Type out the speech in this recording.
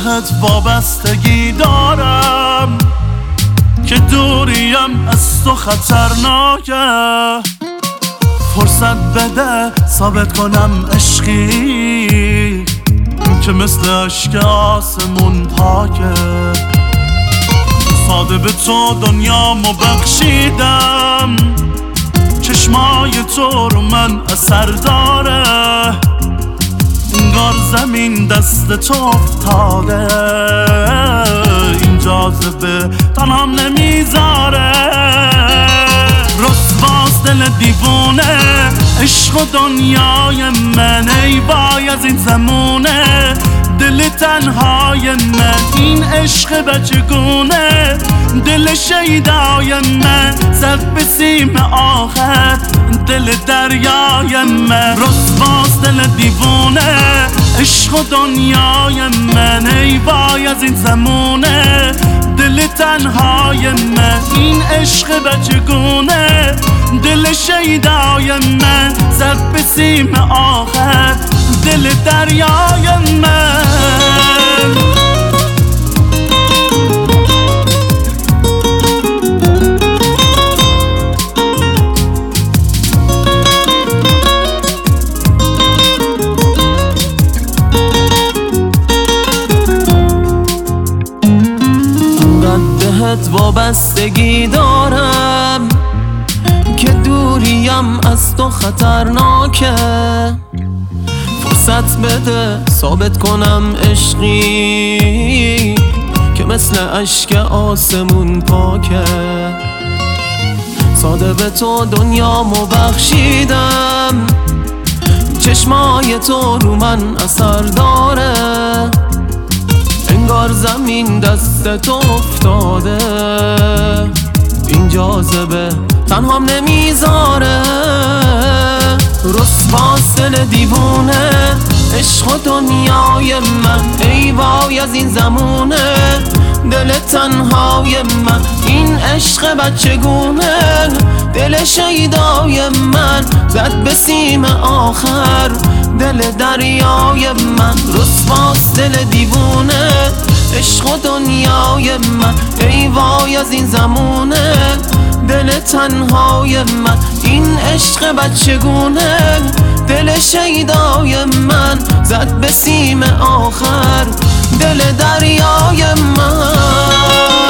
بهت وابستگی دارم که دوریم از تو خطرناکه. فرصت بده ثابت کنم عشقی که مثل عشق آسمون پاکه. ساده به تو دنیامو بخشیدم، چشمای تو رو من اثر داره. انگار زمین دست تو افتاده، این جاذبه تنهام نمیذاره. رسواست دل دیوونه، عشق و دنیای من، ای وای از این زمونه. دل تنهای من، این عشق بچگونه. دل شیدای من زد به سیم آخر، دل دریای من. رسواست دل دیوونه، عشق و دنیای من، ای وای از این زمونه. دل تنهای من، این عشق بچگونه. دل شیدای من زد به سیم آخر، دل دریای من. بهت وابستگی دارم که دوریم از تو خطرناکه. فرصت بده ثابت کنم عشقی که مثل اشک آسمون پاکه. ساده به تو دنیامو بخشیدم، چشمای تو رو من اثر داره. انگار زمین دست تو افتاده، این جاذبه تنهام نمیذاره. رسواست دل دیوونه، عشق و دنیای من، ای وای از این زمونه. دل تنهای من، این عشق بچگونه. دل شیدای من زد به سیم آخر، دل دریای من. رسواست دل دیوونه، عشق و دنیای من، ای وای از این زمونه. دل تنهای من، این عشق بچگونه. دل شیدای من زد به سیم آخر، دل دریای من.